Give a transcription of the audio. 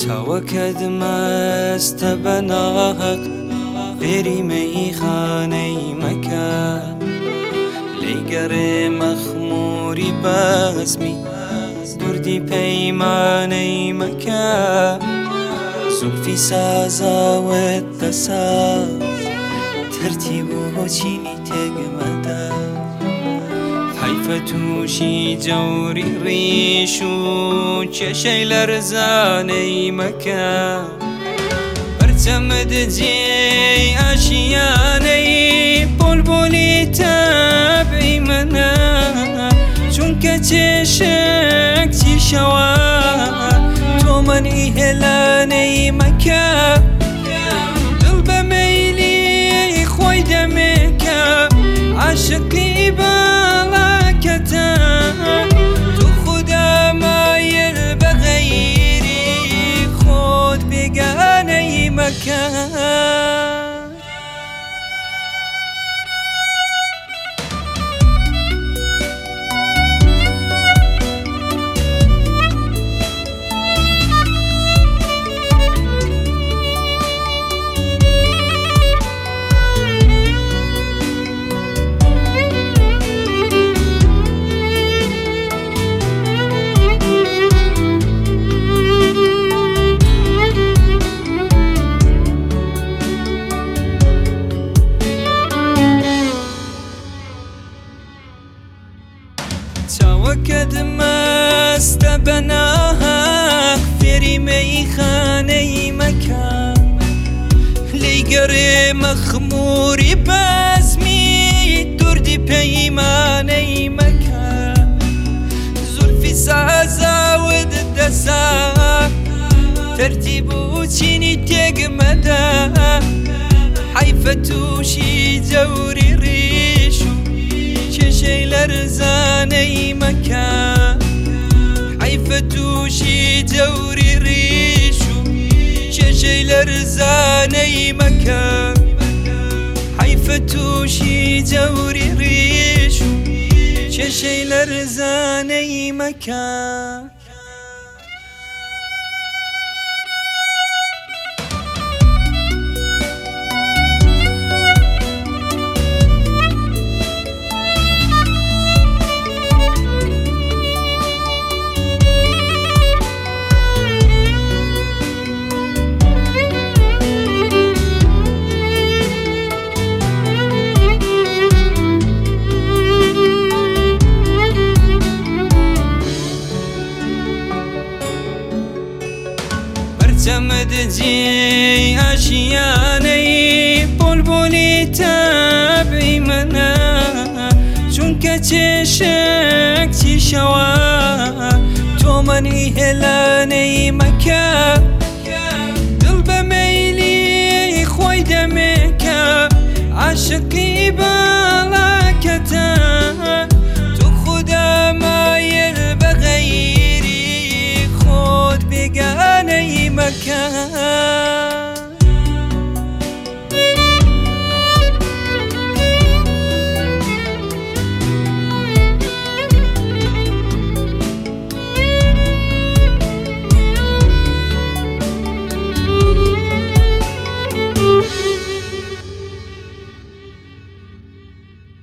چاوەکەت مەستە بە ناحەق فێری مەیخانەی مەکە لێی گەڕێ مەخموری بەزمی دوردی پەیمانەی مەکە زولفی سازاوت دەساز تەرتیب و چینی تێگمەدە حیفە تووشی جەوری ڕیش و کێشەی لەرزانەی مەکە بەرچەمت جێی ئاشیانەی بولبولی تەبعی منە چونکە چێشەک چیشەوە تۆ مەنعی هێلانەی مەکە دڵ بە مەیلی خۆی دەمێکە عاشقی باڵاکەتە تو خودا مایل بە غەیری خۆت بێگانەی مەکە چاوەکەت مەستە بە ناحەق فێری مەیخانەی مەکە لێی گەڕێ مەخموری بەزمی دوردی پەیمانەی مەکە زولفی سازاوت دەسا تەرتیب و چینی تێگمەدە حیفە تووشی جەوری ڕیش و کێشەی لەرزانەی مەکە حیفە تووشی جەوری ڕیش و کێشەی لەرزانەی مەکە حیفە تووشی جەوری ڕیش و کێشەی لەرزانەی مەکە بەرچەمت جێی ئاشیانەی بولبولی تەبعی منە چونکە چێشەک چیشەوە تۆ مەنعی هێلانەی مەکە دڵ بە مەیلی خۆی دەمێکە عاشقی باڵاکەتە